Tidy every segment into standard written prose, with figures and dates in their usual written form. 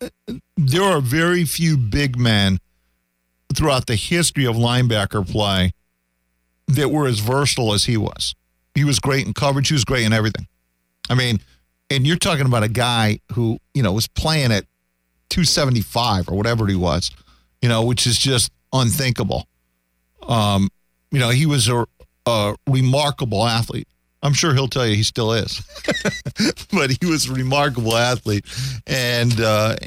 there are very few big men throughout the history of linebacker play that were as versatile as he was. He was great in coverage. He was great in everything. I mean, and you're talking about a guy who, was playing at 275 or whatever he was, which is just unthinkable. He was a remarkable athlete. I'm sure he'll tell you he still is, but he was a remarkable athlete, and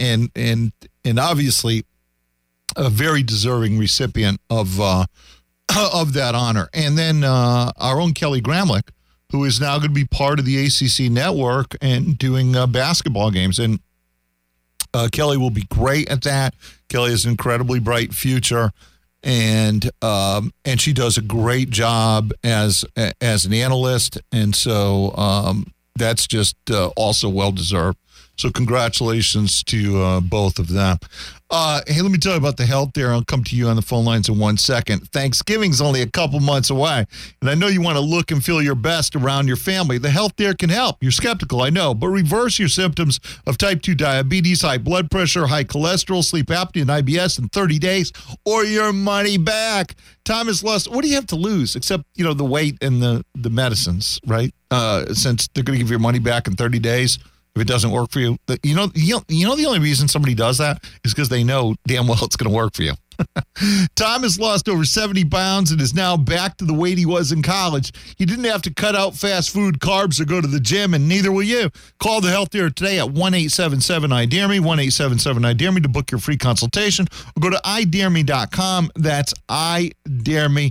obviously a very deserving recipient of that honor. And then our own Kelly Gramlich, who is now going to be part of the ACC network and doing basketball games. And Kelly will be great at that. Kelly has an incredibly bright future. And she does a great job as an analyst, and so that's just also well deserved. So congratulations to both of them. Hey, let me tell you about the Health Dare. I'll come to you on the phone lines in 1 second. Thanksgiving's only a couple months away, and I know you want to look and feel your best around your family. The Health Dare can help. You're skeptical, I know, but reverse your symptoms of type 2 diabetes, high blood pressure, high cholesterol, sleep apnea, and IBS in 30 days, or your money back. Time is lost. What do you have to lose except, the weight and the medicines, right? Since they're going to give your money back in 30 days. If it doesn't work for you, the only reason somebody does that is because they know damn well it's going to work for you. Tom has lost over 70 pounds and is now back to the weight he was in college. He didn't have to cut out fast food, carbs, or go to the gym, and neither will you. Call the Health Dare today at 1-877-I-DARE-ME, 1-877-I-DARE-ME to book your free consultation, or go to idareme.com. That's idareme.com.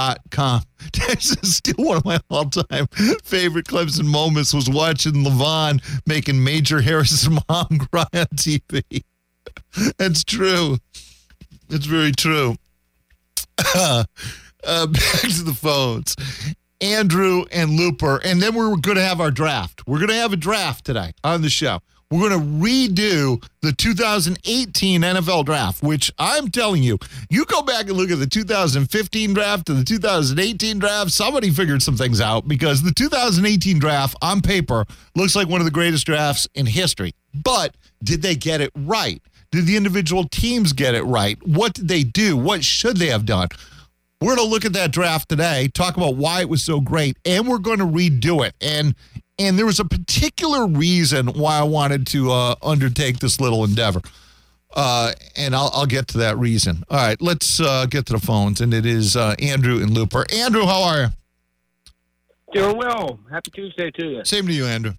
Texas, still one of my all-time favorite Clemson moments was watching LeVon making Major Harris's mom cry on TV. That's true. It's very true. Back to the phones. Andrew and Looper, and then we're going to have our draft. We're going to have a draft today on the show. We're going to redo the 2018 NFL draft, which I'm telling you, you go back and look at the 2015 draft and the 2018 draft, somebody figured some things out, because the 2018 draft on paper looks like one of the greatest drafts in history. But did they get it right? Did the individual teams get it right? What did they do? What should they have done? We're going to look at that draft today, talk about why it was so great, and we're going to redo it. And there was a particular reason why I wanted to undertake this little endeavor. And I'll get to that reason. All right, let's get to the phones. And it is Andrew and Looper. Andrew, how are you? Doing well. Happy Tuesday to you. Same to you, Andrew.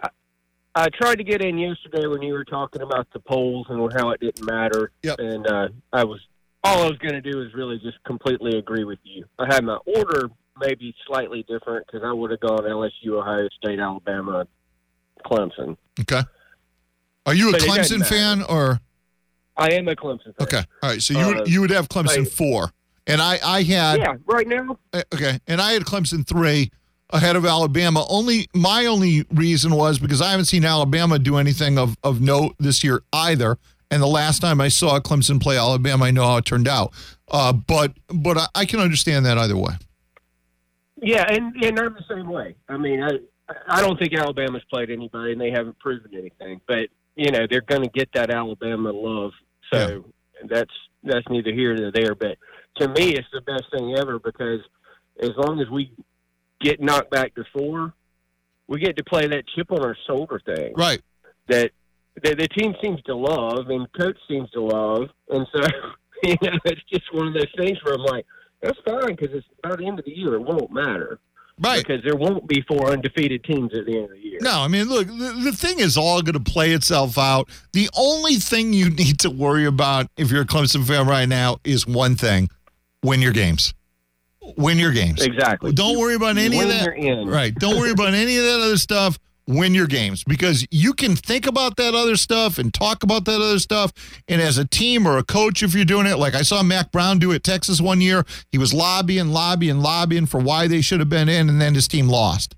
I tried to get in yesterday when you were talking about the polls and how it didn't matter. Yep. And all I was going to do is really just completely agree with you. I had my order maybe slightly different because I would have gone LSU, Ohio State, Alabama, Clemson. Okay. Are you a Clemson fan or? I am a Clemson fan. Okay. All right. So you would have Clemson 4. And I had. Yeah, right now. Okay. And I had Clemson 3 ahead of Alabama. My only reason was because I haven't seen Alabama do anything of note this year either. And the last time I saw Clemson play Alabama, I know how it turned out. But I can understand that either way. Yeah, and I'm the same way. I mean, I don't think Alabama's played anybody, and they haven't proven anything. But, they're going to get that Alabama love. So that's neither here nor there. But to me, it's the best thing ever because as long as we get knocked back to 4, we get to play that chip on our shoulder thing. Right. That the team seems to love and coach seems to love. And so, it's just one of those things where I'm like, that's fine because it's by the end of the year, it won't matter. Right. Because there won't be 4 undefeated teams at the end of the year. No, I mean, look, the thing is all going to play itself out. The only thing you need to worry about if you're a Clemson fan right now is one thing: win your games. Win your games. Exactly. Don't worry about any of that. Right. Don't worry about any of that other stuff. Win your games because you can think about that other stuff and talk about that other stuff. And as a team or a coach, if you're doing it, like I saw Mac Brown do at Texas one year, he was lobbying for why they should have been in, and then his team lost.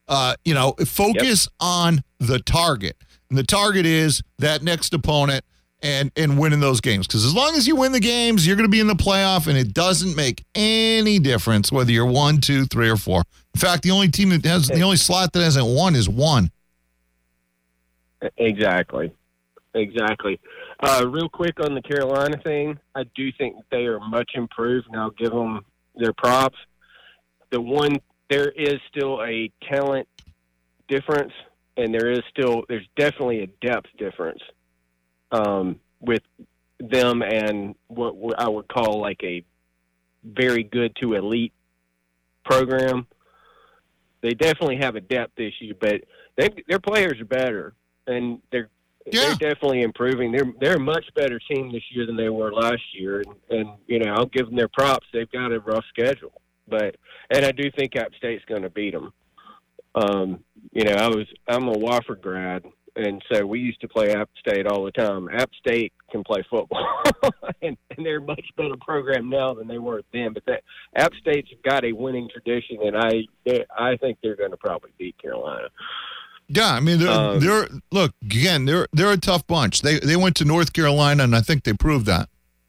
Focus on the target. And the target is that next opponent and winning those games. Because as long as you win the games, you're going to be in the playoff, and it doesn't make any difference whether you're 1, 2, 3, or 4. In fact, the only team that has the only slot that hasn't won is 1. Exactly. exactly. Real quick on the Carolina thing, I do think they are much improved, and I'll give them their props. There is still a talent difference, and there's definitely a depth difference with them and what I would call like a very good to elite program. They definitely have a depth issue, but their players are better, and they're definitely improving. They're a much better team this year than they were last year, and I'll give them their props. They've got a rough schedule, and I do think App State's going to beat them. I'm a Wofford grad, and so we used to play App State all the time. App State can play football, and they're a much better program now than they were then. But App State's got a winning tradition, and I think they're going to probably beat Carolina. Yeah, I mean, they're a tough bunch. They went to North Carolina, and I think they proved that.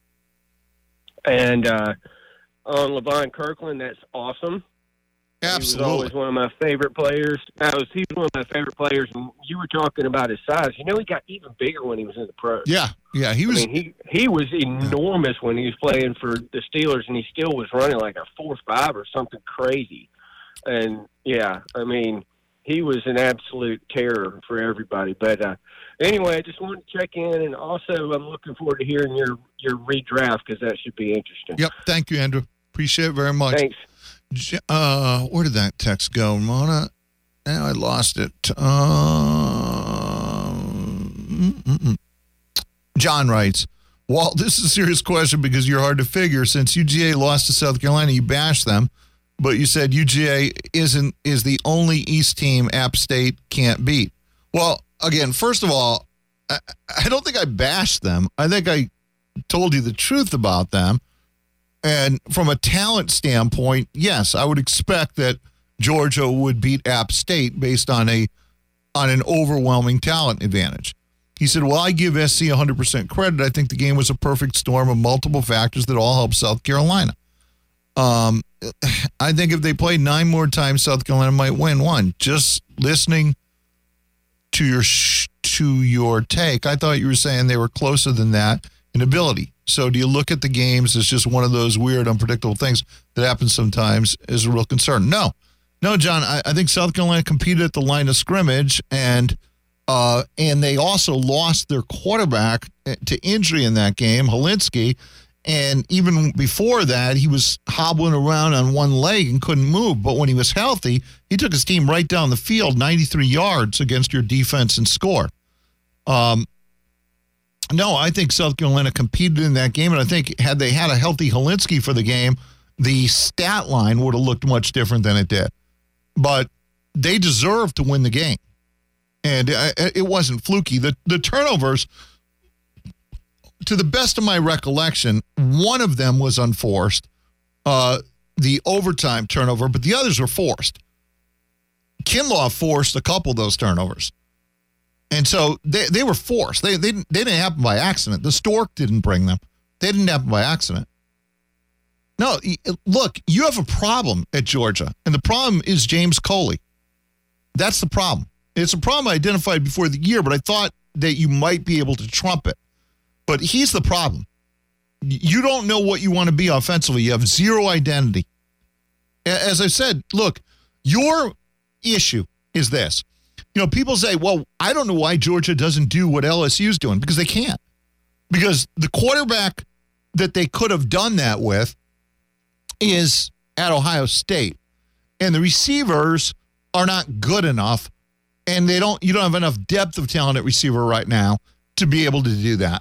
And on Levon Kirkland, that's awesome. Absolutely. He was always one of my favorite players. He was one of my favorite players, and you were talking about his size. He got even bigger when he was in the pros. Yeah, he was. I mean, he was enormous when he was playing for the Steelers, and he still was running like a 4.5 or something crazy. And yeah, I mean, he was an absolute terror for everybody. But anyway, I just wanted to check in, and also I'm looking forward to hearing your redraft because that should be interesting. Yep, thank you, Andrew. Appreciate it very much. Thanks. Where did that text go, Mona? Now I lost it. John writes, Walt, this is a serious question because you're hard to figure. Since UGA lost to South Carolina, you bashed them, but you said UGA is the only East team App State can't beat. Well, again, first of all, I don't think I bashed them. I think I told you the truth about them. And from a talent standpoint, yes, I would expect that Georgia would beat App State based on an overwhelming talent advantage. He said, well, I give SC 100% credit. I think the game was a perfect storm of multiple factors that all helped South Carolina. I think if they played 9 more times, South Carolina might win one. Just listening to your take, I thought you were saying they were closer than that in ability. So do you look at the games as just one of those weird, unpredictable things that happen sometimes is a real concern? No, John, I think South Carolina competed at the line of scrimmage, and they also lost their quarterback to injury in that game, Helinski. And even before that, he was hobbling around on one leg and couldn't move. But when he was healthy, he took his team right down the field, 93 yards against your defense and scored. No, I think South Carolina competed in that game, and I think had they had a healthy Helinski for the game, the stat line would have looked much different than it did. But they deserved to win the game, and it wasn't fluky. The turnovers, to the best of my recollection, one of them was unforced, the overtime turnover, but the others were forced. Kinlaw forced a couple of those turnovers. And so they were forced. They didn't happen by accident. The Stork didn't bring them. They didn't happen by accident. No, look, you have a problem at Georgia, and the problem is James Coley. That's the problem. It's a problem I identified before the year, but I thought that you might be able to trump it. But he's the problem. You don't know what you want to be offensively. You have zero identity. As I said, look, your issue is this. People say, well, I don't know why Georgia doesn't do what LSU's doing, because they can't. Because the quarterback that they could have done that with is at Ohio State. And the receivers are not good enough, and you don't have enough depth of talent at receiver right now to be able to do that.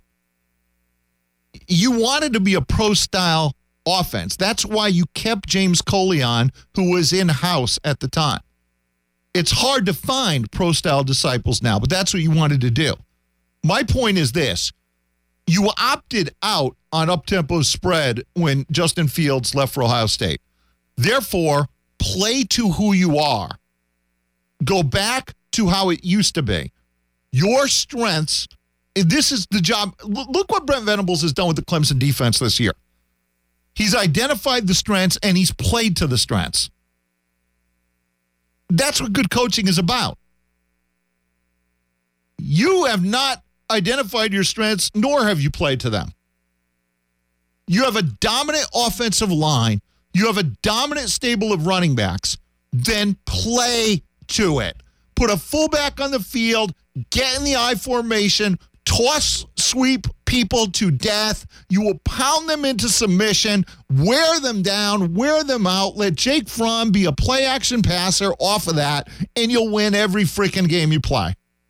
You wanted to be a pro-style offense. That's why you kept James Coley on, who was in-house at the time. It's hard to find pro-style disciples now, but that's what you wanted to do. My point is this. You opted out on up-tempo spread when Justin Fields left for Ohio State. Therefore, play to who you are. Go back to how it used to be. Your strengths, this is the job. Look what Brent Venables has done with the Clemson defense this year. He's identified the strengths, and he's played to the strengths. That's what good coaching is about. You have not identified your strengths, nor have you played to them. You have a dominant offensive line. You have a dominant stable of running backs. Then play to it. Put a fullback on the field, get in the I formation, toss sweep people to death. You will pound them into submission, wear them down, wear them out. Let Jake Fromm be a play-action passer off of that, and you'll win every freaking game you play.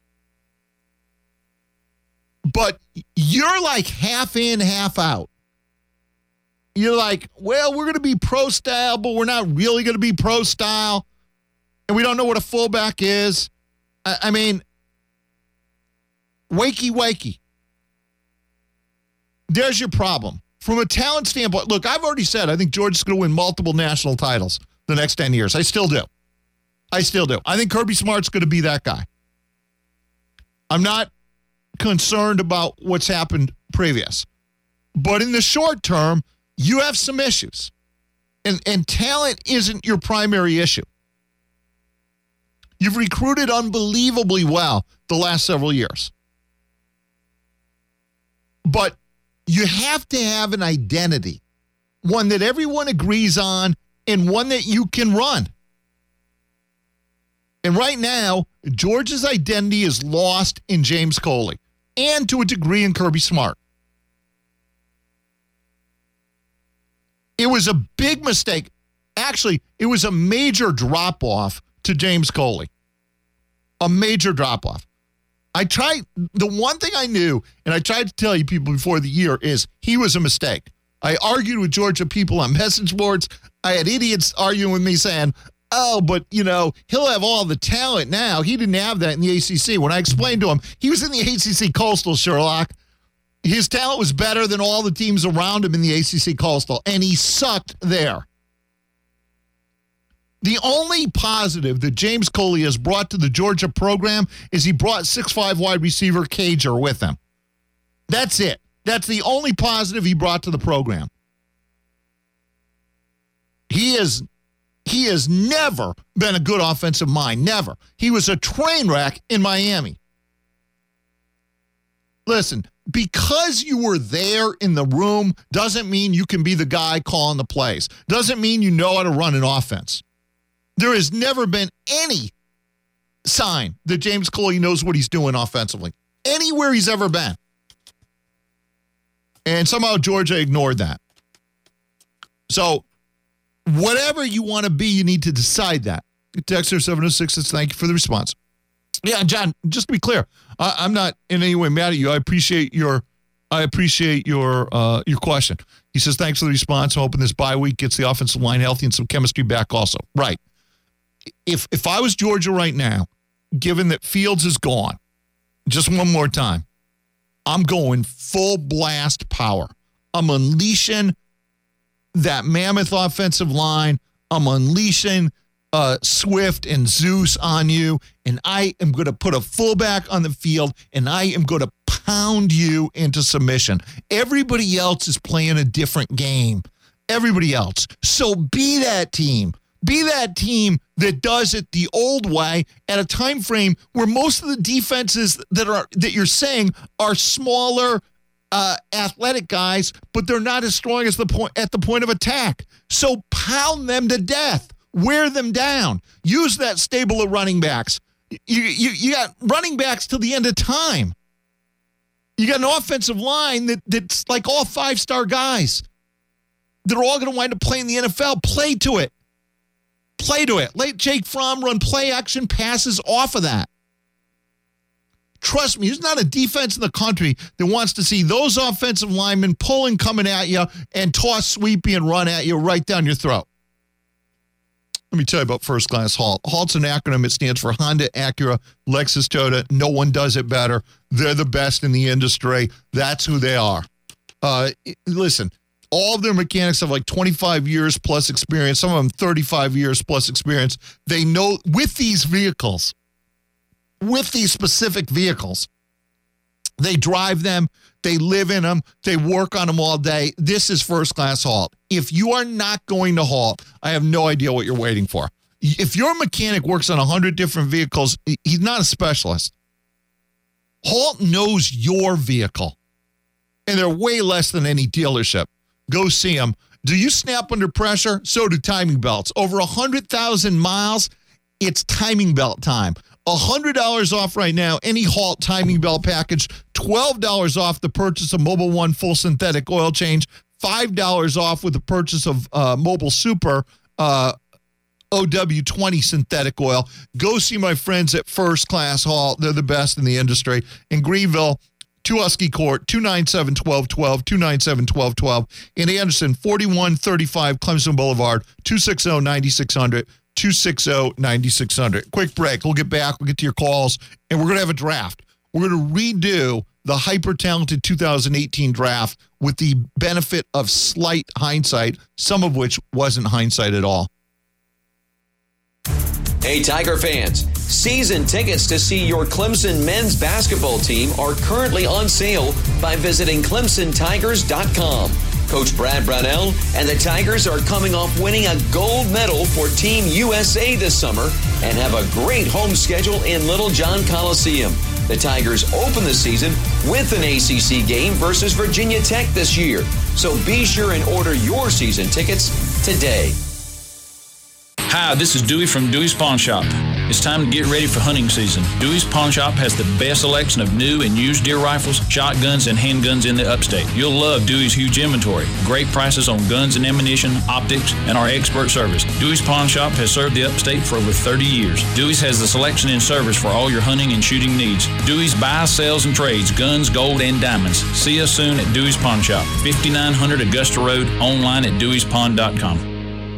But you're like half in, half out. You're like, well, we're going to be pro-style, but we're not really going to be pro-style. And we don't know what a fullback is. I mean, wakey. There's your problem. From a talent standpoint, look, I've already said I think Georgia's going to win multiple national titles the next 10 years. I still do. I think Kirby Smart's going to be that guy. I'm not concerned about what's happened previous. But in the short term, you have some issues. And talent isn't your primary issue. You've recruited unbelievably well the last several years. But you have to have an identity, one that everyone agrees on and one that you can run. And right now, Georgia's identity is lost in James Coley and to a degree in Kirby Smart. It was a big mistake. Actually, it was a major drop-off to James Coley. A major drop-off. The one thing I knew, and I tried to tell you people before the year, is he was a mistake. I argued with Georgia people on message boards. I had idiots arguing with me saying, oh, but, he'll have all the talent now. He didn't have that in the ACC. When I explained to him, he was in the ACC Coastal, Sherlock. His talent was better than all the teams around him in the ACC Coastal, and he sucked there. The only positive that James Coley has brought to the Georgia program is he brought 6'5" wide receiver Cager with him. That's it. That's the only positive he brought to the program. He has never been a good offensive mind. Never. He was a train wreck in Miami. Listen, because you were there in the room doesn't mean you can be the guy calling the plays. Doesn't mean you know how to run an offense. There has never been any sign that James Coley knows what he's doing offensively. Anywhere he's ever been. And somehow Georgia ignored that. So, whatever you want to be, you need to decide that. Texter 706 says, thank you for the response. Yeah, John, just to be clear, I'm not in any way mad at you. I appreciate your question. He says, thanks for the response. I'm hoping this bye week gets the offensive line healthy and some chemistry back also. Right. If I was Georgia right now, given that Fields is gone, just one more time, I'm going full blast power. I'm unleashing that mammoth offensive line. I'm unleashing Swift and Zeus on you, and I am going to put a fullback on the field, and I am going to pound you into submission. Everybody else is playing a different game. Everybody else. So be that team. Be that team that does it the old way at a time frame where most of the defenses that you're saying are smaller, athletic guys, but they're not as strong as at the point of attack. So pound them to death. Wear them down. Use that stable of running backs. You got running backs till the end of time. You got an offensive line that's like all 5-star guys. They're all going to wind up playing the NFL. Play to it. Play to it. Let Jake Fromm run play action passes off of that. Trust me, there's not a defense in the country that wants to see those offensive linemen pulling, coming at you, and toss sweepy and run at you right down your throat. Let me tell you about First Class Halt. Halt's an acronym. It stands for Honda, Acura, Lexus, Toyota. No one does it better. They're the best in the industry. That's who they are. Listen, all of their mechanics have like 25 years plus experience. Some of them 35 years plus experience. They know with these vehicles, with these specific vehicles, they drive them, they live in them, they work on them all day. This is First Class Halt. If you are not going to Halt, I have no idea what you're waiting for. If your mechanic works on 100 different vehicles, he's not a specialist. Halt knows your vehicle, and they're way less than any dealership. Go see them. Do you snap under pressure? So do timing belts. Over 100,000 miles, it's timing belt time. $100 off right now, any Halt timing belt package. $12 off the purchase of Mobil 1 full synthetic oil change. $5 off with the purchase of Mobil Super OW20 synthetic oil. Go see my friends at First Class Halt. They're the best in the industry. In Greenville, 2 Husky Court, 297-1212, 297-1212. In Anderson, 4135 Clemson Boulevard, 260-9600, 260-9600. Quick break. We'll get back. We'll get to your calls, and we're going to have a draft. We're going to redo the hyper-talented 2018 draft with the benefit of slight hindsight, some of which wasn't hindsight at all. Hey, Tiger fans, season tickets to see your Clemson men's basketball team are currently on sale by visiting ClemsonTigers.com. Coach Brad Brownell and the Tigers are coming off winning a gold medal for Team USA this summer and have a great home schedule in Little John Coliseum. The Tigers open the season with an ACC game versus Virginia Tech this year. So be sure and order your season tickets today. Hi, this is Dewey from Dewey's Pawn Shop. It's time to get ready for hunting season. Dewey's Pawn Shop has the best selection of new and used deer rifles, shotguns, and handguns in the upstate. You'll love Dewey's huge inventory, great prices on guns and ammunition, optics, and our expert service. Dewey's Pawn Shop has served the upstate for over 30 years. Dewey's has the selection and service for all your hunting and shooting needs. Dewey's buys, sells, and trades guns, gold, and diamonds. See us soon at Dewey's Pawn Shop, 5900 Augusta Road, online at deweyspawn.com.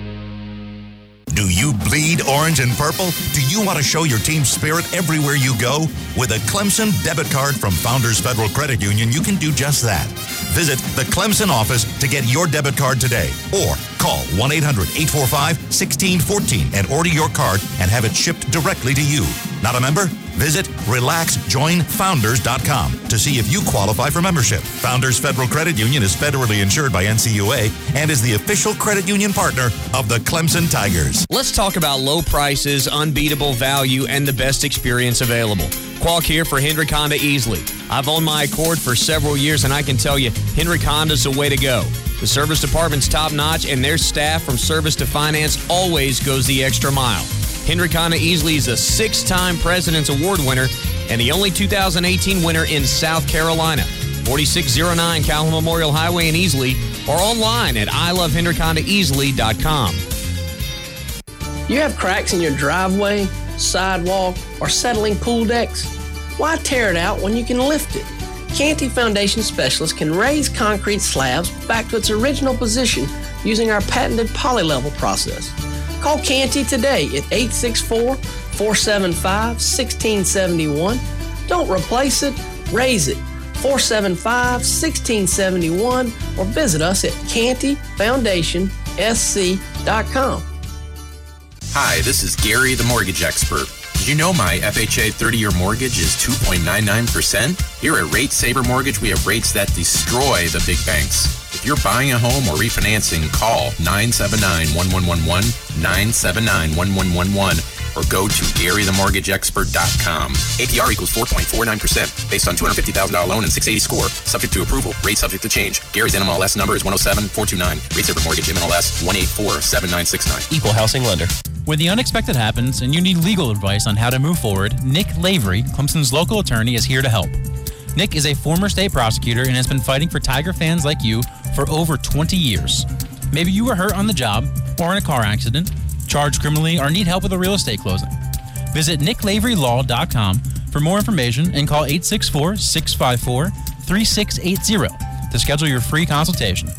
Do you bleed orange and purple? Do you want to show your team's spirit everywhere you go? With a Clemson debit card from Founders Federal Credit Union, you can do just that. Visit the Clemson office to get your debit card today, or call 1-800-845-1614 and order your card and have it shipped directly to you. Not a member? Visit RelaxJoinFounders.com to see if you qualify for membership. Founders Federal Credit Union is federally insured by NCUA and is the official credit union partner of the Clemson Tigers. Let's talk about low prices, unbeatable value, and the best experience available. Qualk here for Hendrick Honda Easley. I've owned my Accord for several years, and I can tell you, Hendrick Honda's the way to go. The service department's top-notch, and their staff from service to finance always goes the extra mile. Hendrick Honda Easley is a 6-time President's Award winner and the only 2018 winner in South Carolina. 4609 Calhoun Memorial Highway in Easley, or online at ilovehendrickhondaeasley.com. You have cracks in your driveway, sidewalk, or settling pool decks? Why tear it out when you can lift it? Canty Foundation Specialists can raise concrete slabs back to its original position using our patented polylevel process. Call Canty today at 864-475-1671. Don't replace it, raise it. 475-1671, or visit us at cantyfoundationsc.com. Hi, this is Gary, the mortgage expert. Did you know my FHA 30-year mortgage is 2.99%? Here at Rate Saver Mortgage, we have rates that destroy the big banks. If you're buying a home or refinancing, call 979-1111, 979-1111, or go to GaryTheMortgageExpert.com. APR equals 4.49% based on $250,000 loan and 680 score. Subject to approval. Rate subject to change. Gary's NMLS number is 107429. Rate Saver Mortgage MLS 1847969. Equal housing lender. When the unexpected happens and you need legal advice on how to move forward, Nick Lavery, Clemson's local attorney, is here to help. Nick is a former state prosecutor and has been fighting for Tiger fans like you for over 20 years. Maybe you were hurt on the job or in a car accident, charged criminally, or need help with a real estate closing. Visit NickLaveryLaw.com for more information and call 864-654-3680 to schedule your free consultation.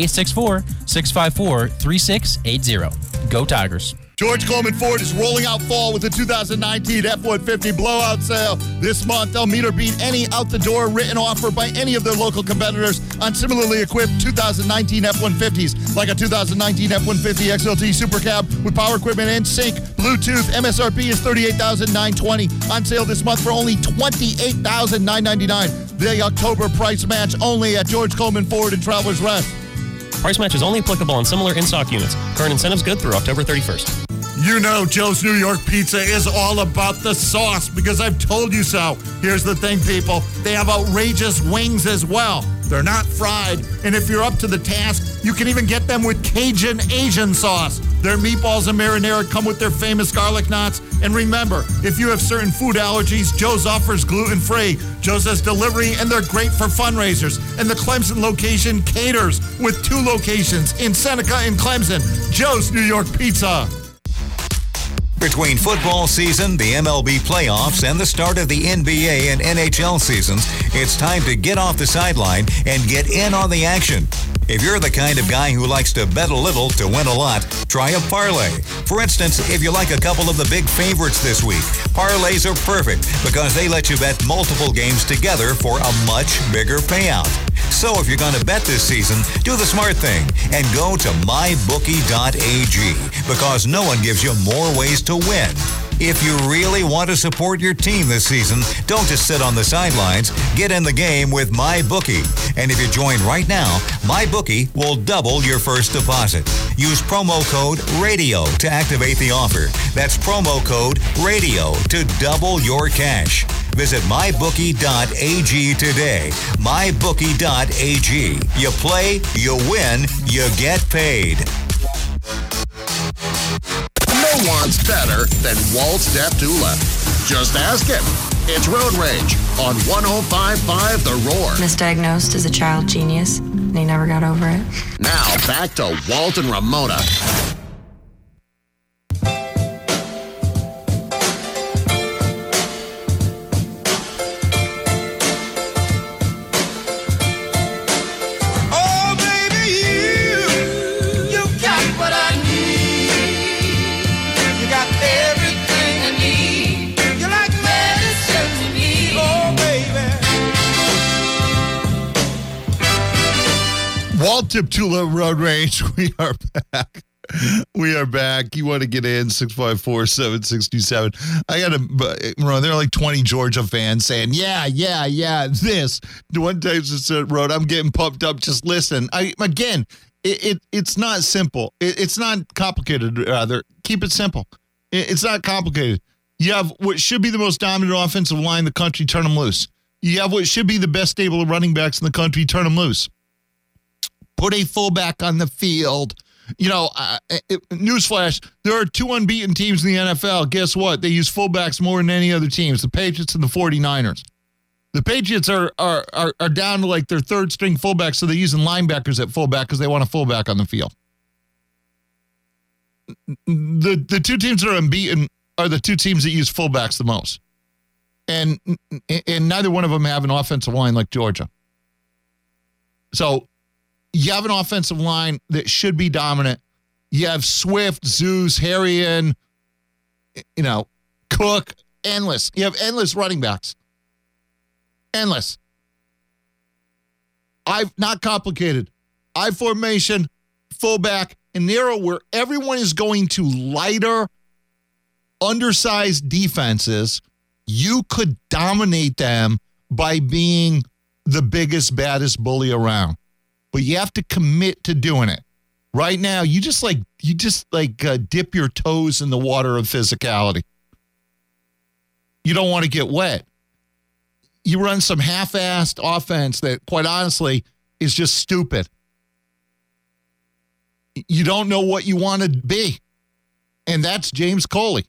864-654-3680. Go Tigers. George Coleman Ford is rolling out fall with the 2019 F-150 blowout sale. This month, they'll meet or beat any out-the-door written offer by any of their local competitors on similarly equipped 2019 F-150s, like a 2019 F-150 XLT Super Cab with power equipment and sync. Bluetooth MSRP is $38,920. On sale this month for only $28,999. The October price match only at George Coleman Ford and Travelers Rest. Price match is only applicable on similar in-stock units. Current incentives good through October 31st. You know Joe's New York Pizza is all about the sauce because I've told you so. Here's the thing, people. They have outrageous wings as well. They're not fried, and if you're up to the task, you can even get them with Cajun Asian sauce. Their meatballs and marinara come with their famous garlic knots. And remember, if you have certain food allergies, Joe's offers gluten-free. Joe's has delivery, and they're great for fundraisers. And the Clemson location caters with 2 locations in Seneca and Clemson. Joe's New York Pizza. Between football season, the MLB playoffs, and the start of the NBA and NHL seasons, it's time to get off the sideline and get in on the action. If you're the kind of guy who likes to bet a little to win a lot, try a parlay. For instance, if you like a couple of the big favorites this week, parlays are perfect because they let you bet multiple games together for a much bigger payout. So if you're going to bet this season, do the smart thing and go to mybookie.ag because no one gives you more ways to win. If you really want to support your team this season, don't just sit on the sidelines. Get in the game with MyBookie. And if you join right now, MyBookie will double your first deposit. Use promo code RADIO to activate the offer. That's promo code RADIO to double your cash. Visit mybookie.ag today. Mybookie.ag. You play, you win, you get paid. No one's better than Walt Deptula. Just ask him. It's Road Rage on 105.5 The Roar. Misdiagnosed as a child genius, and he never got over it. Now back to Walt and Ramona. Walt Deptula, Road Rage. We are back. We are back. You want to get in, 654-7627. I got to, there are like 20 Georgia fans saying, yeah, this. One time said, Road, I'm getting pumped up. Just listen. It's not simple. It's not complicated, rather. Keep it simple. It's not complicated. You have what should be the most dominant offensive line in the country, turn them loose. You have what should be the best stable of running backs in the country, turn them loose. Put a fullback on the field. Newsflash, there are 2 unbeaten teams in the NFL. Guess what? They use fullbacks more than any other teams, the Patriots and the 49ers. The Patriots are down to like their third string fullbacks, so they're using linebackers at fullback because they want a fullback on the field. The 2 teams that are unbeaten are the 2 teams that use fullbacks the most. And neither one of them have an offensive line like Georgia. So you have an offensive line that should be dominant. You have Swift, Zeus, Harrion, Cook, endless. You have endless running backs. Endless. Not complicated. I formation, fullback, and narrow where everyone is going to lighter, undersized defenses. You could dominate them by being the biggest, baddest bully around. But you have to commit to doing it. Right now, you just dip your toes in the water of physicality. You don't want to get wet. You run some half-assed offense that, quite honestly, is just stupid. You don't know what you want to be. And that's James Coley.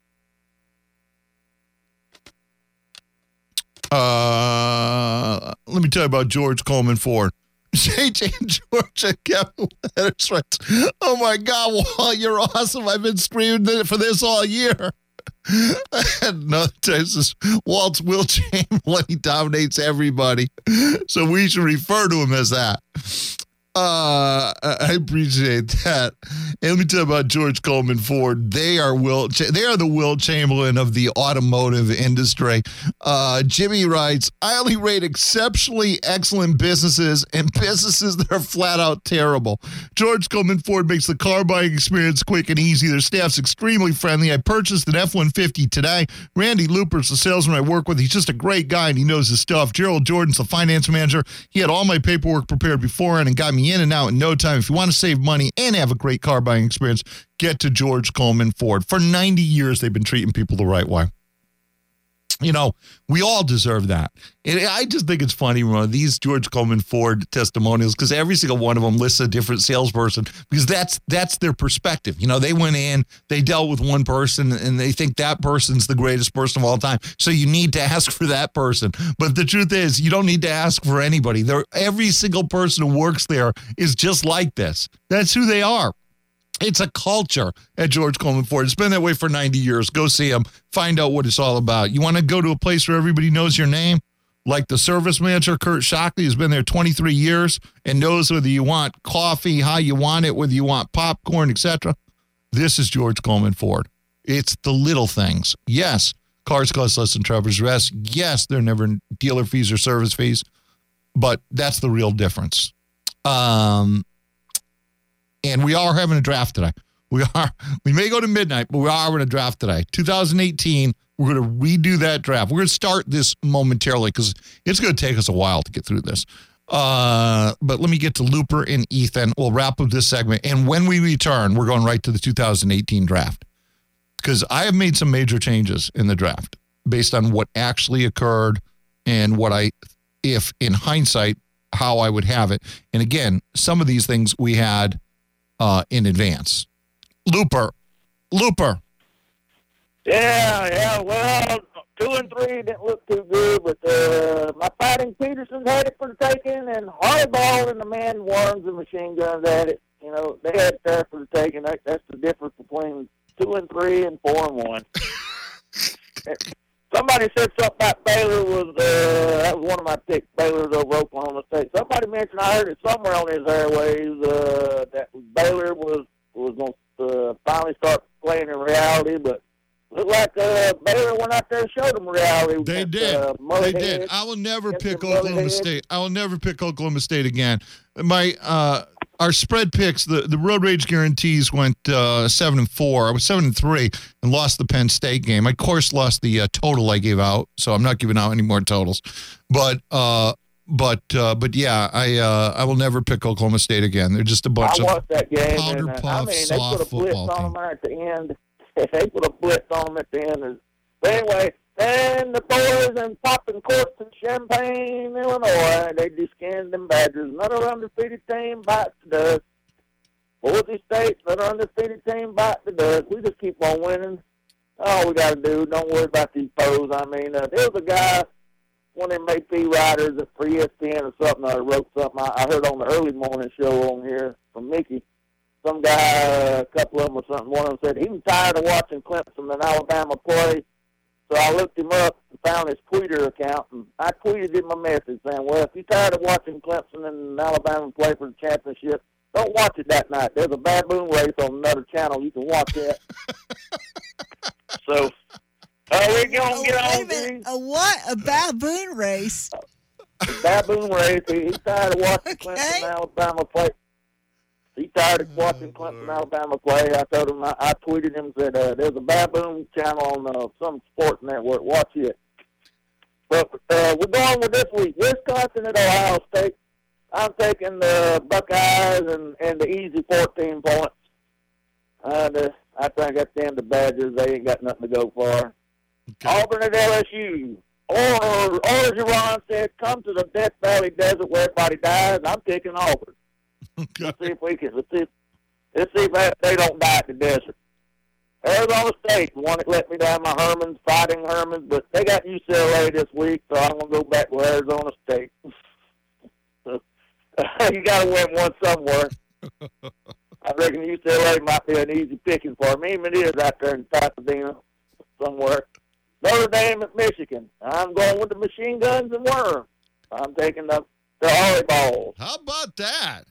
Let me tell you about George Coleman Ford. JJ and Georgia, Kevin Letters writes, oh my God, Walt, you're awesome. I've been screaming for this all year. No, Walt's Will Chamberlain. He dominates everybody. So we should refer to him as that. I appreciate that. And let me tell you about George Coleman Ford. They are the Will Chamberlain of the automotive industry. Jimmy writes, I only rate exceptionally excellent businesses and businesses that are flat out terrible. George Coleman Ford makes the car buying experience quick and easy. Their staff's extremely friendly. I purchased an F-150 today. Randy Looper's the salesman I work with. He's just a great guy and he knows his stuff. Gerald Jordan's the finance manager. He had all my paperwork prepared beforehand and got me money in and out in no time. If you want to save money and have a great car buying experience, get to George Coleman Ford. For 90 years, they've been treating people the right way. You know, we all deserve that. And I just think it's funny, these George Coleman Ford testimonials, because every single one of them lists a different salesperson, because that's their perspective. You know, they went in, they dealt with one person, and they think that person's the greatest person of all time. So you need to ask for that person. But the truth is, you don't need to ask for anybody. Every single person who works there is just like this. That's who they are. It's a culture at George Coleman Ford. It's been that way for 90 years. Go see them. Find out what it's all about. You want to go to a place where everybody knows your name? Like the service manager, Kurt Shockley, who's been there 23 years and knows whether you want coffee, how you want it, whether you want popcorn, etc. This is George Coleman Ford. It's the little things. Yes, cars cost less than Trevor's Rest. Yes, they're never dealer fees or service fees. But that's the real difference. And we are having a draft today. We may go to midnight, but we are having a draft today. 2018, we're going to redo that draft. We're going to start this momentarily because it's going to take us a while to get through this. But let me get to Looper and Ethan. We'll wrap up this segment. And when we return, we're going right to the 2018 draft. Because I have made some major changes in the draft based on what actually occurred and if in hindsight, how I would have it. And again, some of these things we had in advance. Looper. Yeah. Well, 2 and 3 didn't look too good, but my Fighting Petersons had it for the taking, and Hardball and the Man Worms and Machine Guns had it. You know, they had it there for the taking. That's the difference between 2 and 3 and 4 and 1. Somebody said something about Baylor was, that was one of my picks, Baylor's over Oklahoma State. Somebody mentioned, I heard it somewhere on his airwaves, that Baylor was going to finally start playing in reality, but looked like Baylor went out there and showed them reality. They did. I will never pick Oklahoma State. I will never pick Oklahoma State again. Our spread picks, the Road Rage guarantees went 7-4. I was 7-3 and lost the Penn State game. I, of course, lost the total I gave out, so I'm not giving out any more totals. But yeah, I will never pick Oklahoma State again. They're just a bunch of watched that game, powder puff, they put a blitz on them at the end. They put a blitz on them at the end. But anyway, and the boys and popping corks in Champaign, Illinois, they descanned them Badgers. Another undefeated team bites the dust. Boise State, another undefeated team bites the dust. We just keep on winning. All we got to do, don't worry about these foes. I mean, there was a guy, one of them AP writers for ESPN or something, I wrote something I heard on the early morning show on here from Mickey. Some guy, a couple of them or something, one of them said he was tired of watching Clemson and Alabama play. So I looked him up and found his Twitter account, and I tweeted him a message saying, well, if you're tired of watching Clemson and Alabama play for the championship, don't watch it that night. There's a baboon race on another channel. You can watch that. So we're going to get on to a what? A baboon race? A baboon race. He's tired of watching Clemson and Alabama play. He's tired of watching Clemson, Alabama play. I told him, I tweeted him, said, there's a baboon channel on some sports network. Watch it. But we're going with this week. Wisconsin at Ohio State. I'm taking the Buckeyes and the easy 14 points. I think at the end the Badgers, they ain't got nothing to go for. Okay. Auburn at LSU. Or Jerron said, come to the Death Valley Desert where everybody dies. I'm taking Auburn. Okay. Let's see if they don't die at the desert. Arizona State, the one that let me down, my Hermans, Fighting Hermans, but they got UCLA this week, so I'm going to go back with Arizona State. You got to win one somewhere. I reckon UCLA might be an easy picking for me. Even it is out there in Pasadena somewhere. Notre Dame at Michigan. I'm going with the Machine Guns and Worms. I'm taking the Harley Balls. How about that?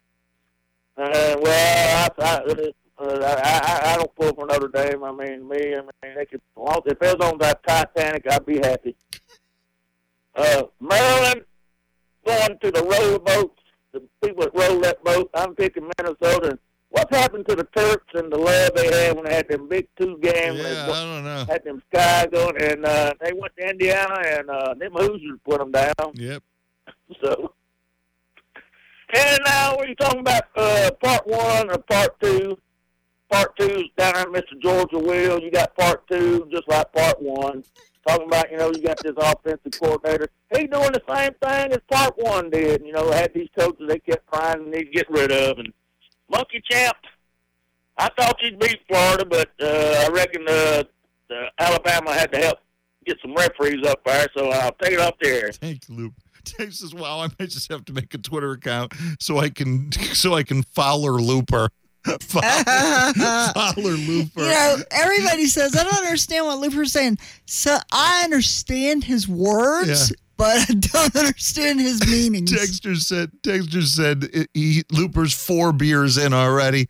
Well, I don't pull for Notre Dame. I mean, they could, if it was on that Titanic, I'd be happy. Maryland, going to the roller boats, the people that roll that boat. I'm picking Minnesota. What's happened to the Turks and the love they had when they had them big 2 games? Yeah, I don't know. Had them sky going, and they went to Indiana, and them Hoosiers put them down. Yep. So, and now, what are you talking about? Part 1 or part 2? Part 2's down at Mr. Georgia Will. You got part 2, just like part 1. Talking about, you got this offensive coordinator. He's doing the same thing as part 1 did. Had these coaches they kept trying and need to get rid of. And Monkey Champ, I thought you'd beat Florida, but I reckon Alabama had to help get some referees up there, so I'll take it off the air. Thank you, Luke. Dave says, "Wow, I might just have to make a Twitter account so I can Fowler Looper." Fowler Looper. Everybody says, I don't understand what Looper's saying. So I understand his words, but I don't understand his meanings. Texter said Looper's 4 beers in already.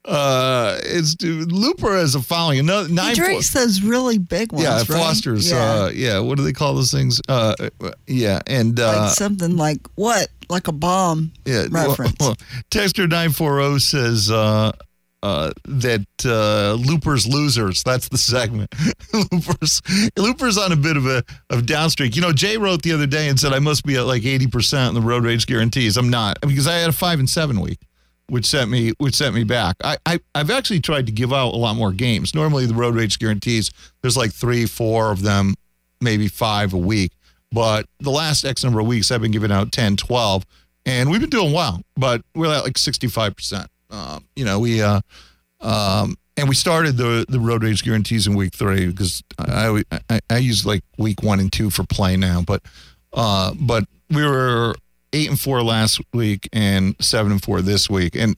Looper has a following. He drinks those really big ones, right? Foster's. What do they call those things? And like something like what? Like a bomb reference. Texter 940 says that Looper's Losers. That's the segment. Looper's on a bit of a down streak. Jay wrote the other day and said I must be at like 80% in the road rage guarantees. I'm not, because I had a 5-7 week, which sent me back. I've actually tried to give out a lot more games. Normally the road rage guarantees, there's like 3-4 of them, maybe 5 a week. But the last X number of weeks, I've been giving out 10, 12, and we've been doing well. But we're at like 65%. And we started the road rage guarantees in week 3 because I use like week 1 and 2 for play now. But we were 8-4 last week and 7-4 this week, and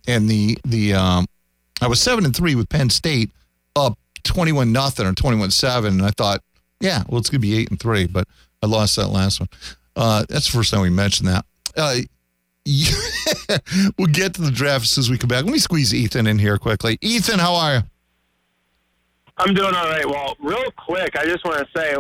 I was 7-3 with Penn State up 21-0 or 21-7, and I thought, it's gonna be 8-3, but I lost that last one. That's the first time we mentioned that. We'll get to the draft as soon as we come back. Let me squeeze Ethan in here quickly. Ethan, how are you? I'm doing all right. Well, real quick, I just want to say,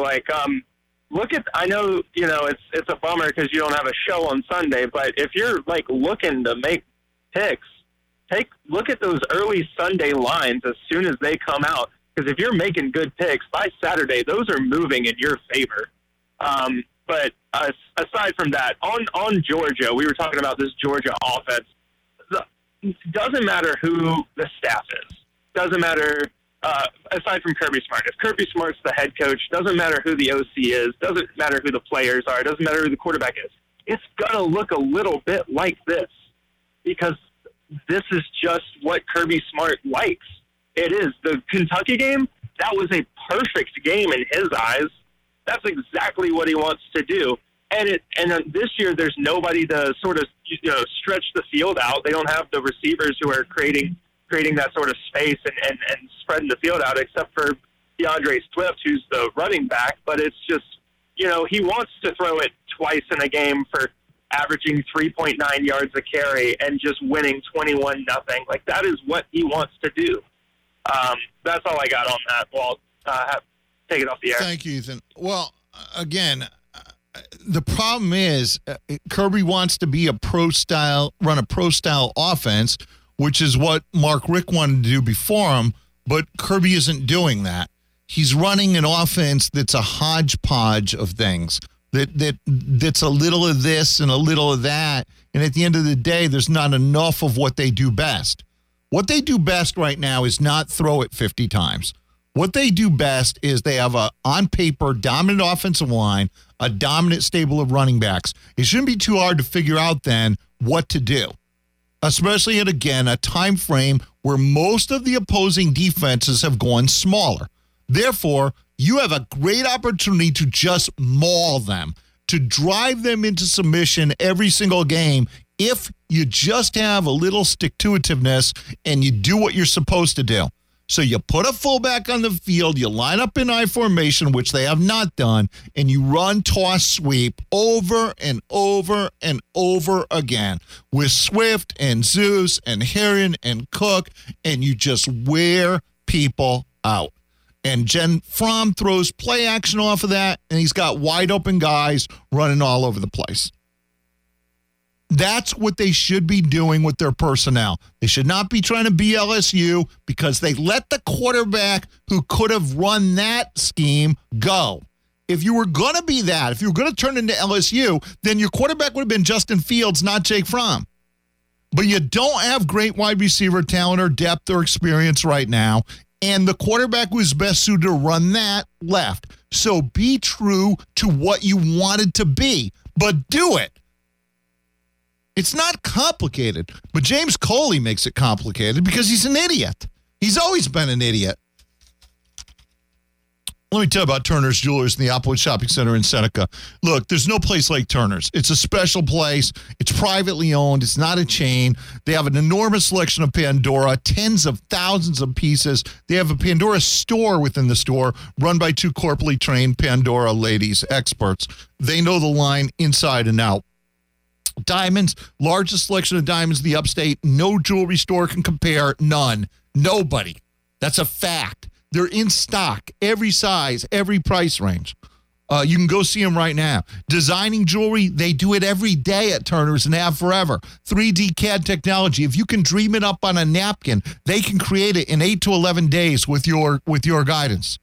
I know, it's a bummer because you don't have a show on Sunday, but if you're, looking to make picks, look at those early Sunday lines as soon as they come out, because if you're making good picks, by Saturday, those are moving in your favor. But aside from that, on Georgia, we were talking about this Georgia offense. Doesn't matter who the staff is. Doesn't matter, aside from Kirby Smart. If Kirby Smart's the head coach, doesn't matter who the OC is. Doesn't matter who the players are. Doesn't matter who the quarterback is. It's going to look a little bit like this because this is just what Kirby Smart likes. It is. The Kentucky game, that was a perfect game in his eyes. That's exactly what he wants to do. And this year, there's nobody to sort of stretch the field out. They don't have the receivers who are creating that sort of space and spreading the field out, except for DeAndre Swift, who's the running back. But it's just, he wants to throw it twice in a game for averaging 3.9 yards a carry and just winning 21-0. That is what he wants to do. That's all I got on that. Well, take it off the air. Thank you, Ethan. Well, again, the problem is Kirby wants to be run a pro-style offense, which is what Mark Richt wanted to do before him, but Kirby isn't doing that. He's running an offense that's a hodgepodge of things, that's a little of this and a little of that, and at the end of the day, there's not enough of what they do best. What they do best right now is not throw it 50 times. What they do best is they have a, on paper, dominant offensive line, a dominant stable of running backs. It shouldn't be too hard to figure out then what to do, especially at, again, a time frame where most of the opposing defenses have gone smaller. Therefore, you have a great opportunity to just maul them, to drive them into submission every single game if you just have a little stick-to-itiveness and you do what you're supposed to do. So you put a fullback on the field, you line up in I formation, which they have not done, and you run toss sweep over and over and over again with Swift and Zeus and Herron and Cook, and you just wear people out. And Jen Fromm throws play action off of that, and he's got wide open guys running all over the place. That's what they should be doing with their personnel. They should not be trying to be LSU because they let the quarterback who could have run that scheme go. If you were going to be that, if you were going to turn into LSU, then your quarterback would have been Justin Fields, not Jake Fromm. But you don't have great wide receiver talent or depth or experience right now. And the quarterback who is best suited to run that left. So be true to what you wanted to be, but do it. It's not complicated, but James Coley makes it complicated because he's an idiot. He's always been an idiot. Let me tell you about Turner's Jewelers in the Applewood Shopping Center in Seneca. Look, there's no place like Turner's. It's a special place. It's privately owned. It's not a chain. They have an enormous selection of Pandora, tens of thousands of pieces. They have a Pandora store within the store run by 2 corporally trained Pandora ladies, experts. They know the line inside and out. Diamonds, largest selection of diamonds in the upstate. No jewelry store can compare. None. Nobody. That's a fact. They're in stock, every size, every price range. You can go see them right now. Designing jewelry, they do it every day at Turner's and have forever. 3D CAD technology. If you can dream it up on a napkin, they can create it in 8 to 11 days with your guidance.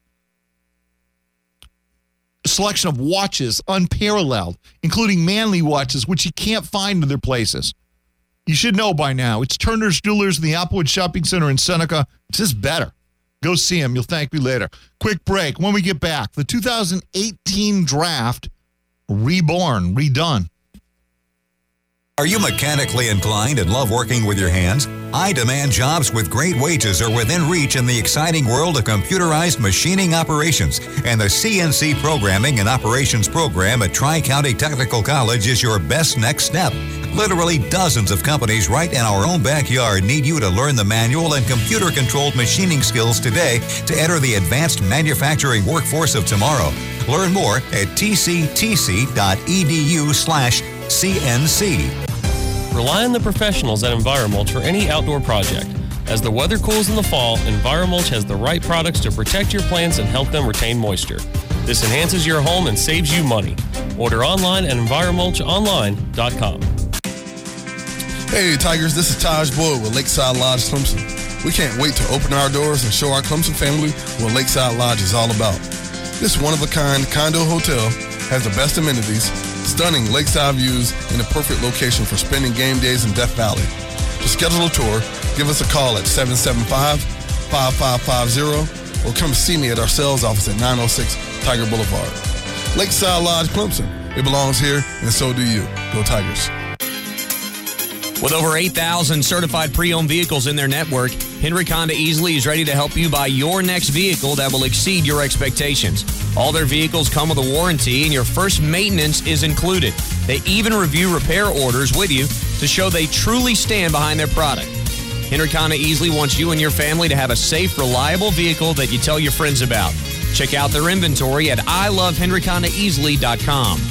A selection of watches, unparalleled, including manly watches, which you can't find in other places. You should know by now. It's Turner's Jewelers in the Applewood Shopping Center in Seneca. It's just better. Go see him. You'll thank me later. Quick break. When we get back, the 2018 draft reborn, redone. Are you mechanically inclined and love working with your hands? High-demand jobs with great wages are within reach in the exciting world of computerized machining operations. And the CNC Programming and Operations program at Tri-County Technical College is your best next step. Literally dozens of companies right in our own backyard need you to learn the manual and computer-controlled machining skills today to enter the advanced manufacturing workforce of tomorrow. Learn more at tctc.edu/CNC. Rely on the professionals at EnviroMulch for any outdoor project. As the weather cools in the fall, EnviroMulch has the right products to protect your plants and help them retain moisture. This enhances your home and saves you money. Order online at EnviroMulchOnline.com. Hey Tigers, this is Taj Boyd with Lakeside Lodge Clemson. We can't wait to open our doors and show our Clemson family what Lakeside Lodge is all about. This one-of-a-kind condo hotel has the best amenities, stunning lakeside views, and a perfect location for spending game days in Death Valley. To schedule a tour, give us a call at 775-5550 or come see me at our sales office at 906 Tiger Boulevard. Lakeside Lodge Clemson. It belongs here, and so do you. Go Tigers. With over 8,000 certified pre-owned vehicles in their network, Hendrick Honda Easley is ready to help you buy your next vehicle that will exceed your expectations. All their vehicles come with a warranty, and your first maintenance is included. They even review repair orders with you to show they truly stand behind their product. Hendrick Honda Easley wants you and your family to have a safe, reliable vehicle that you tell your friends about. Check out their inventory at ilovehendrickhondaeasley.com.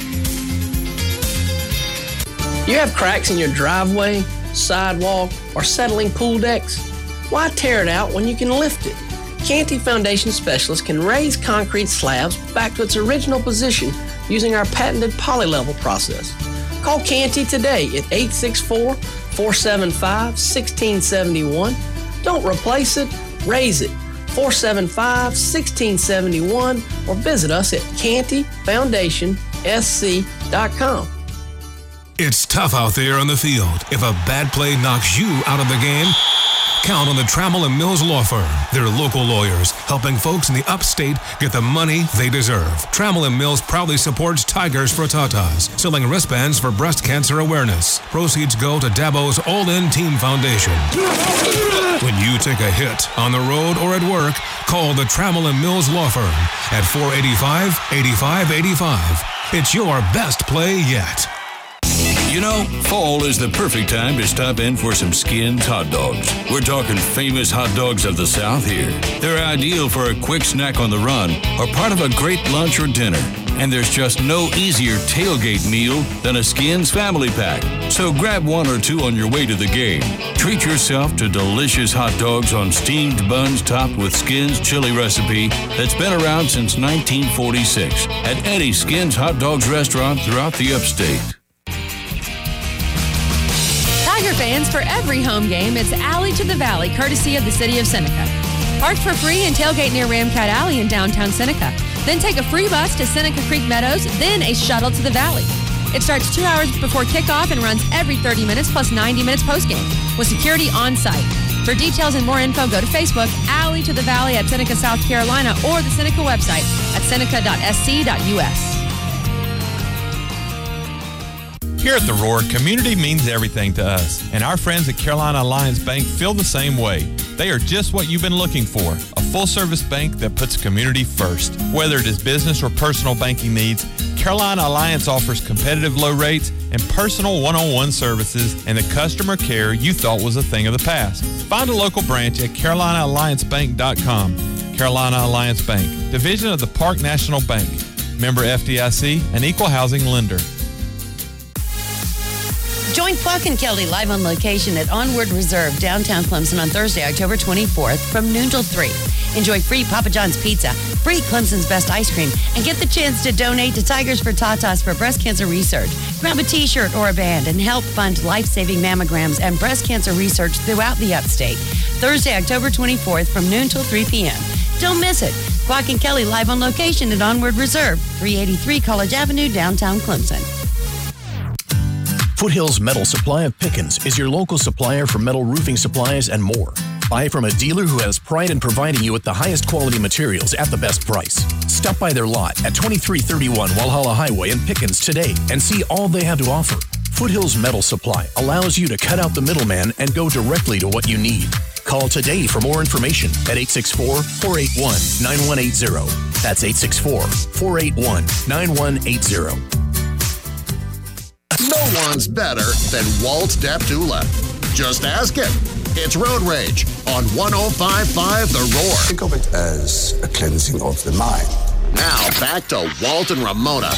You have cracks in your driveway, sidewalk, or settling pool decks? Why tear it out when you can lift it? Canty Foundation Specialists can raise concrete slabs back to its original position using our patented polylevel process. Call Canty today at 864-475-1671. Don't replace it, raise it. 475-1671 or visit us at cantyfoundationsc.com. It's tough out there on the field. If a bad play knocks you out of the game, count on the Trammell & Mills Law Firm. They're local lawyers helping folks in the upstate get the money they deserve. Trammell & Mills proudly supports Tigers for Tatas, selling wristbands for breast cancer awareness. Proceeds go to Dabo's All-In Team Foundation. When you take a hit on the road or at work, call the Trammell & Mills Law Firm at 485-8585. It's your best play yet. You know, fall is the perfect time to stop in for some Skins hot dogs. We're talking famous hot dogs of the South here. They're ideal for a quick snack on the run or part of a great lunch or dinner. And there's just no easier tailgate meal than a Skins family pack. So grab one or two on your way to the game. Treat yourself to delicious hot dogs on steamed buns topped with Skins chili recipe that's been around since 1946 at any Skins hot dogs restaurant throughout the upstate. Tiger fans, for every home game, it's Alley to the Valley, courtesy of the City of Seneca. Park for free and tailgate near Ramcat Alley in downtown Seneca. Then take a free bus to Seneca Creek Meadows, then a shuttle to the Valley. It starts 2 hours before kickoff and runs every 30 minutes plus 90 minutes postgame with security on site. For details and more info, go to Facebook, Alley to the Valley at Seneca, South Carolina, or the Seneca website at seneca.sc.us. Here at The Roar, community means everything to us, and our friends at Carolina Alliance Bank feel the same way. They are just what you've been looking for, a full-service bank that puts community first. Whether it is business or personal banking needs, Carolina Alliance offers competitive low rates and personal one-on-one services and the customer care you thought was a thing of the past. Find a local branch at CarolinaAllianceBank.com. Carolina Alliance Bank, division of the Park National Bank. Member FDIC, an equal housing lender. Join Clark and Kelly live on location at Onward Reserve, downtown Clemson on Thursday, October 24th from noon till 3. Enjoy free Papa John's pizza, free Clemson's Best ice cream, and get the chance to donate to Tigers for Tatas for breast cancer research. Grab a t-shirt or a band and help fund life-saving mammograms and breast cancer research throughout the upstate. Thursday, October 24th from noon till 3 p.m. Don't miss it. Clark and Kelly live on location at Onward Reserve, 383 College Avenue, downtown Clemson. Foothills Metal Supply of Pickens is your local supplier for metal roofing supplies and more. Buy from a dealer who has pride in providing you with the highest quality materials at the best price. Stop by their lot at 2331 Walhalla Highway in Pickens today and see all they have to offer. Foothills Metal Supply allows you to cut out the middleman and go directly to what you need. Call today for more information at 864-481-9180. That's 864-481-9180. No one's better than Walt Deptula. Just ask him. It's Road Rage on 105.5 The Roar. Think of it as a cleansing of the mind. Now, back to Walt and Ramona.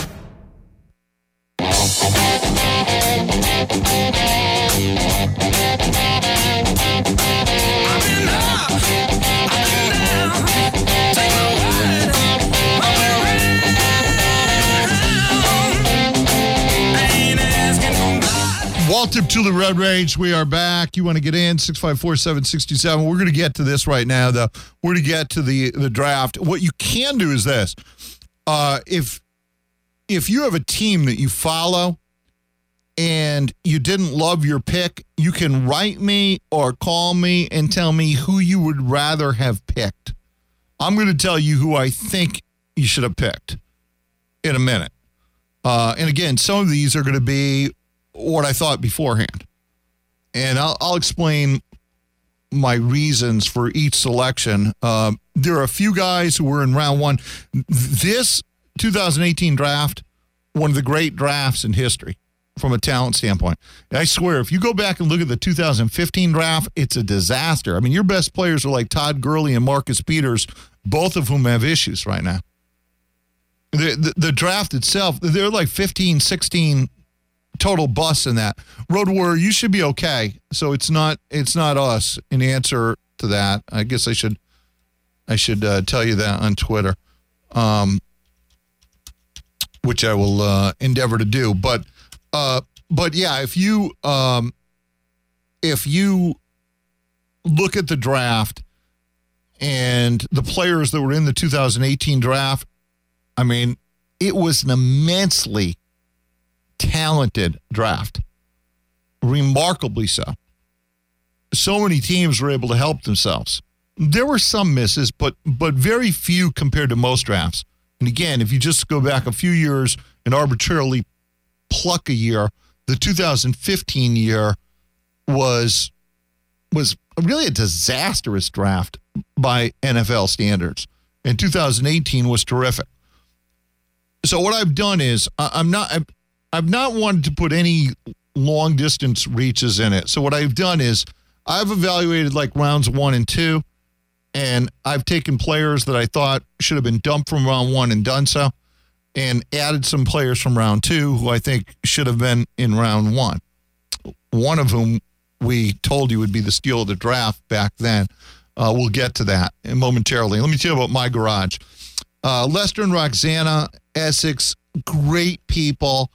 Walt Deptula, Road Rage. We are back. You want to get in, 654-767. We're going to get to this right now, though. We're going to get to the draft. What you can do is this. If you have a team that you follow and you didn't love your pick, you can write me or call me and tell me who you would rather have picked. I'm going to tell you who I think you should have picked in a minute. And again, some of these are going to be what I thought beforehand. And I'll explain my reasons for each selection. There are a few guys who were in round one. This 2018 draft, one of the great drafts in history from a talent standpoint. I swear, if you go back and look at the 2015 draft, it's a disaster. I mean, your best players are like Todd Gurley and Marcus Peters, both of whom have issues right now. The draft itself, they're like 15, 16 total busts in that. Road Warrior, you should be okay. So it's not us in answer to that. I guess I should tell you that on Twitter, which I will endeavor to do. But yeah, if you look at the draft and the players that were in the 2018 draft, I mean, it was an immensely talented draft. Remarkably so. So many teams were able to help themselves. There were some misses, but very few compared to most drafts. And again, if you just go back a few years and arbitrarily pluck a year, the 2015 year was really a disastrous draft by NFL standards. And 2018 was terrific. So what I've done is I've not wanted to put any long distance reaches in it. So what I've done is I've evaluated like rounds 1 and 2, and I've taken players that I thought should have been dumped from round 1 and done so, and added some players from round 2 who I think should have been in round 1. One of whom we told you would be the steal of the draft back then. We'll get to that momentarily. Let me tell you about my garage. Lester and Roxana, Essex, great people.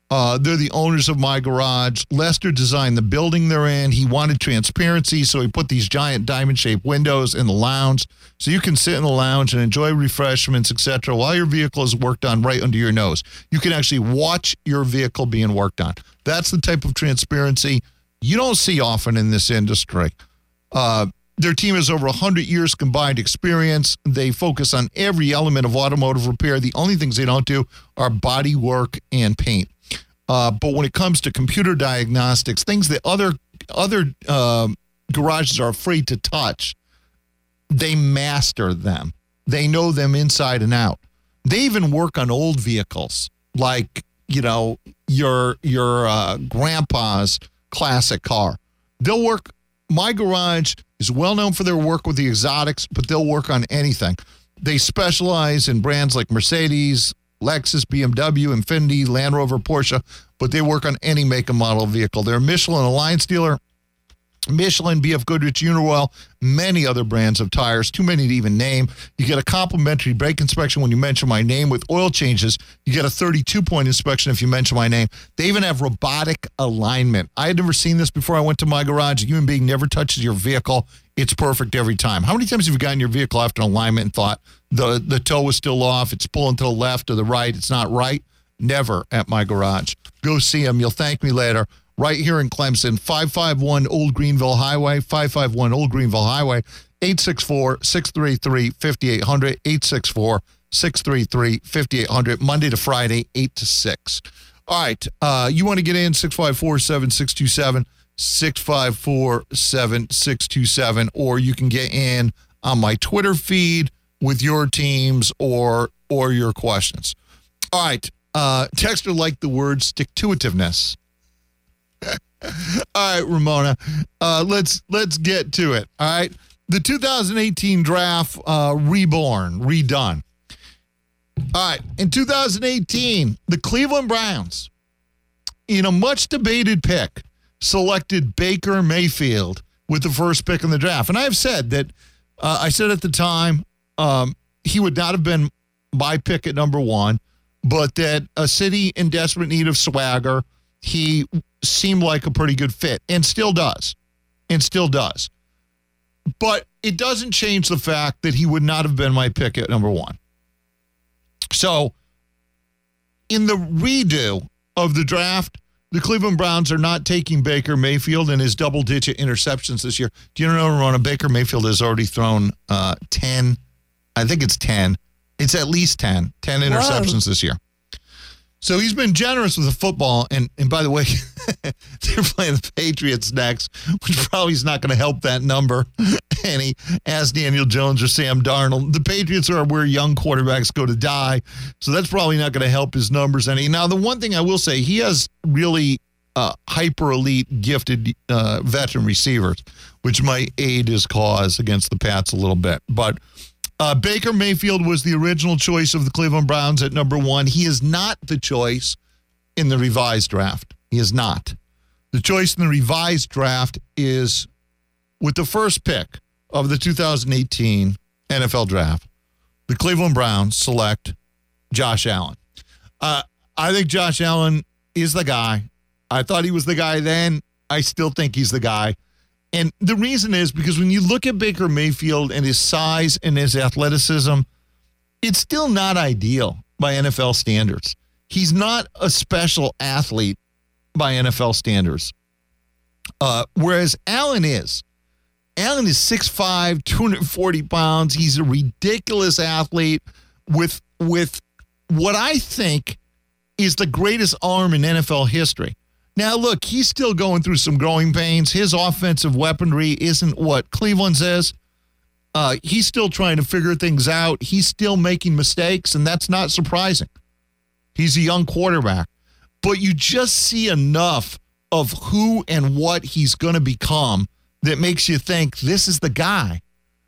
They're the owners of My Garage. Lester designed the building they're in. He wanted transparency, so he put these giant diamond-shaped windows in the lounge so you can sit in the lounge and enjoy refreshments, etc., while your vehicle is worked on right under your nose. You can actually watch your vehicle being worked on. That's the type of transparency you don't see often in this industry. Their team has over 100 years combined experience. They focus on every element of automotive repair. The only things they don't do are body work and paint. But when it comes to computer diagnostics, things that other garages are afraid to touch, they master them. They know them inside and out. They even work on old vehicles, like, you know, your grandpa's classic car. They'll work. My Garage is well known for their work with the exotics, but they'll work on anything. They specialize in brands like Mercedes, Lexus, BMW, Infiniti, Land Rover, Porsche, but they work on any make and model vehicle. They're a Michelin Alliance dealer. Michelin, BF Goodrich, Uniroyal, many other brands of tires, too many to even name. You get a complimentary brake inspection when you mention my name. With oil changes, you get a 32-point inspection if you mention my name. They even have robotic alignment. I had never seen this before I went to My Garage. A human being never touches your vehicle. It's perfect every time. How many times have you gotten your vehicle after an alignment and thought the toe was still off, it's pulling to the left or the right, it's not right? Never at My Garage. Go see them. You'll thank me later. Right here in Clemson, 551 Old Greenville Highway, 551 Old Greenville Highway, 864-633-5800, 864-633-5800, Monday to Friday, 8 to 6. All right, you want to get in, 654-7627, 654-7627, or you can get in on my Twitter feed with your teams or your questions. All right, texter liked the word stick-to-itiveness. All right, Ramona, let's get to it. All right, the 2018 draft redone. All right, in 2018, the Cleveland Browns, in a much debated pick, selected Baker Mayfield with the first pick in the draft. And I have said that I said at the time he would not have been my pick at number one, but that a city in desperate need of swagger, he seemed like a pretty good fit, and still does. But it doesn't change the fact that he would not have been my pick at number one. So in the redo of the draft, the Cleveland Browns are not taking Baker Mayfield and his double-digit interceptions this year. Do you know, Rona, Baker Mayfield has already thrown 10. I think it's 10. It's at least 10 interceptions this year. So he's been generous with the football, and by the way, they're playing the Patriots next, which probably is not going to help that number any, as Daniel Jones or Sam Darnold. The Patriots are where young quarterbacks go to die, so that's probably not going to help his numbers any. Now, the one thing I will say, he has really hyper-elite, gifted veteran receivers, which might aid his cause against the Pats a little bit, but Baker Mayfield was the original choice of the Cleveland Browns at number one. He is not the choice in the revised draft. He is not. The choice in the revised draft is with the first pick of the 2018 NFL draft. The Cleveland Browns select Josh Allen. I think Josh Allen is the guy. I thought he was the guy then. I still think he's the guy. And the reason is because when you look at Baker Mayfield and his size and his athleticism, it's still not ideal by NFL standards. He's not a special athlete by NFL standards. Whereas Allen is. Allen is 6'5", 240 pounds. He's a ridiculous athlete with what I think is the greatest arm in NFL history. Now, look, he's still going through some growing pains. His offensive weaponry isn't what Cleveland's is. He's still trying to figure things out. He's still making mistakes, and that's not surprising. He's a young quarterback. But you just see enough of who and what he's going to become that makes you think this is the guy.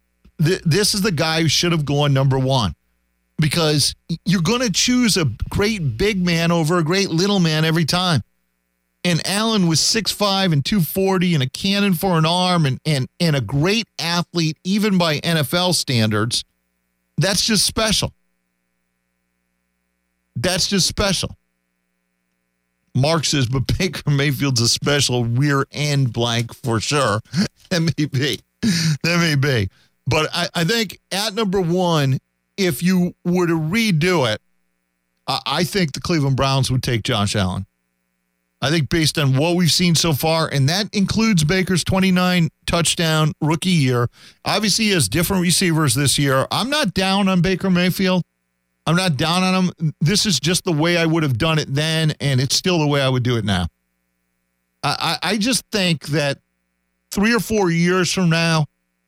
This is the guy who should have gone number one. Because you're going to choose a great big man over a great little man every time. And Allen was 6'5" and 240 and a cannon for an arm and a great athlete, even by NFL standards. That's just special. That's just special. Mark says, but Baker Mayfield's a special rear end blank for sure. That may be. But I think at number one, if you were to redo it, I think the Cleveland Browns would take Josh Allen. I think based on what we've seen so far, and that includes Baker's 29 touchdown rookie year. Obviously, he has different receivers this year. I'm not down on Baker Mayfield. I'm not down on him. This is just the way I would have done it then, and it's still the way I would do it now. I just think that 3 or 4 years from now,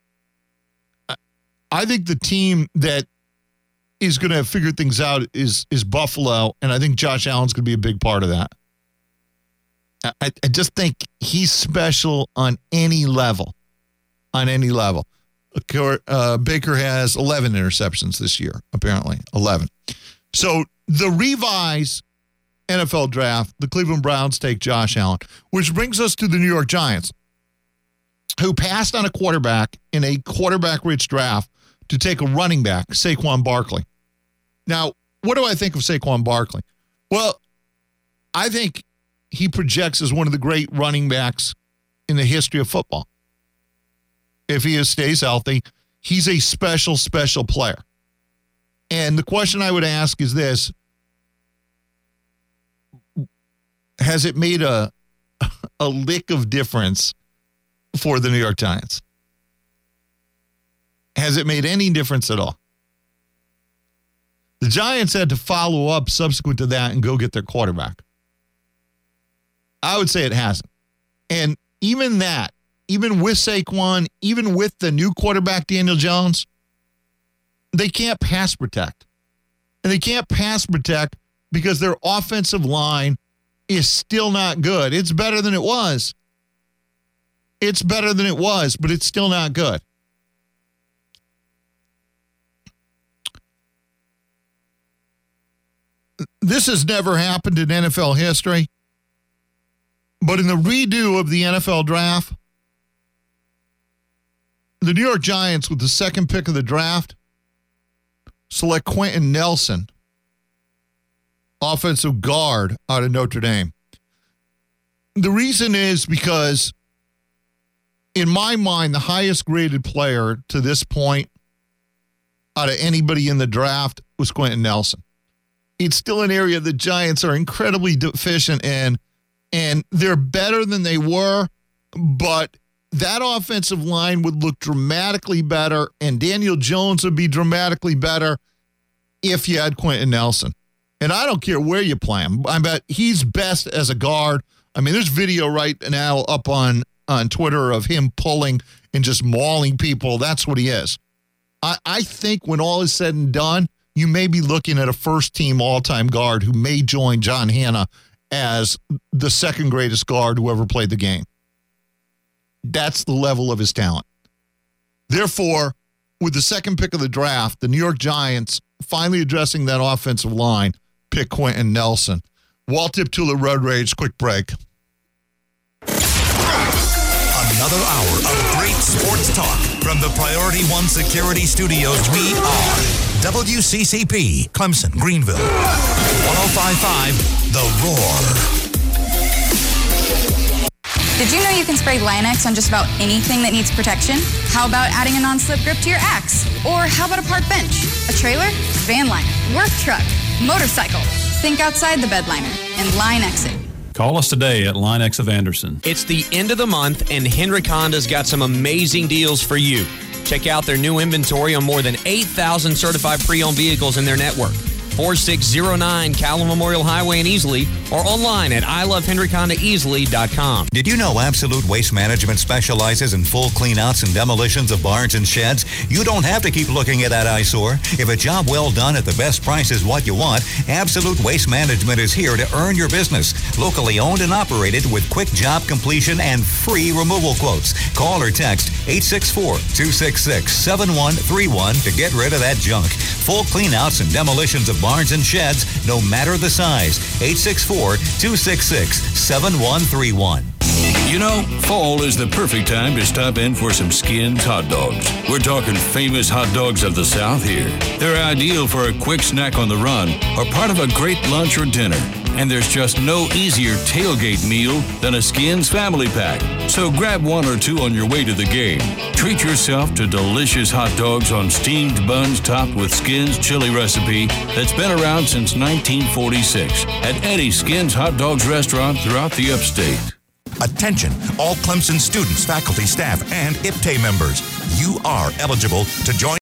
I think the team that is going to have figured things out is Buffalo, and I think Josh Allen's going to be a big part of that. I just think he's special on any level. On any level. Baker has 11 interceptions this year, apparently. 11. So the revised NFL draft, the Cleveland Browns take Josh Allen, which brings us to the New York Giants, who passed on a quarterback in a quarterback-rich draft to take a running back, Saquon Barkley. Now, what do I think of Saquon Barkley? Well, I think he projects as one of the great running backs in the history of football. If he stays healthy, he's a special, special player. And the question I would ask is this: has it made a lick of difference for the New York Giants? Has it made any difference at all? The Giants had to follow up subsequent to that and go get their quarterback. I would say it hasn't. And even that, even with Saquon, even with the new quarterback, Daniel Jones, they can't pass protect. And they can't pass protect because their offensive line is still not good. It's better than it was. It's better than it was, but it's still not good. This has never happened in NFL history. But in the redo of the NFL draft, the New York Giants, with the second pick of the draft, select Quentin Nelson, offensive guard out of Notre Dame. The reason is because, in my mind, the highest graded player to this point out of anybody in the draft was Quentin Nelson. It's still an area the Giants are incredibly deficient in, and they're better than they were, but that offensive line would look dramatically better, and Daniel Jones would be dramatically better if you had Quentin Nelson. And I don't care where you play him. I bet he's best as a guard. I mean, there's video right now up on Twitter of him pulling and just mauling people. That's what he is. I think when all is said and done, you may be looking at a first-team all-time guard who may join John Hanna as the second greatest guard who ever played the game. That's the level of his talent. Therefore, with the second pick of the draft, the New York Giants finally addressing that offensive line, pick Quentin Nelson. Walt Diptula, Road Rage, quick break. Another hour of great sports talk from the Priority One Security Studios. We are WCCP, Clemson, Greenville. 105.5, The Roar. Did you know you can spray Line-X on just about anything that needs protection? How about adding a non-slip grip to your axe? Or how about a park bench, a trailer, van liner, work truck, motorcycle? Think outside the bed liner and Line-X it. Call us today at Line-X of Anderson. It's the end of the month, and Hendrick Honda's got some amazing deals for you. Check out their new inventory on more than 8,000 certified pre-owned vehicles in their network. 4609 Calum Memorial Highway in Easley, or online at ilovehendrickhondaeasley.com. Did you know Absolute Waste Management specializes in full cleanouts and demolitions of barns and sheds? You don't have to keep looking at that eyesore. If a job well done at the best price is what you want, Absolute Waste Management is here to earn your business. Locally owned and operated with quick job completion and free removal quotes. Call or text 864-266-7131 to get rid of that junk. Full cleanouts and demolitions of barns and sheds, no matter the size. 864-266-7131. You know, fall is the perfect time to stop in for some Skins hot dogs. We're talking famous hot dogs of the South here. They're ideal for a quick snack on the run or part of a great lunch or dinner. And there's just no easier tailgate meal than a Skins family pack. So grab one or two on your way to the game. Treat yourself to delicious hot dogs on steamed buns topped with Skins chili recipe that's been around since 1946 at any Skins Hot Dogs restaurant throughout the upstate. Attention, all Clemson students, faculty, staff, and IPTAY members. You are eligible to join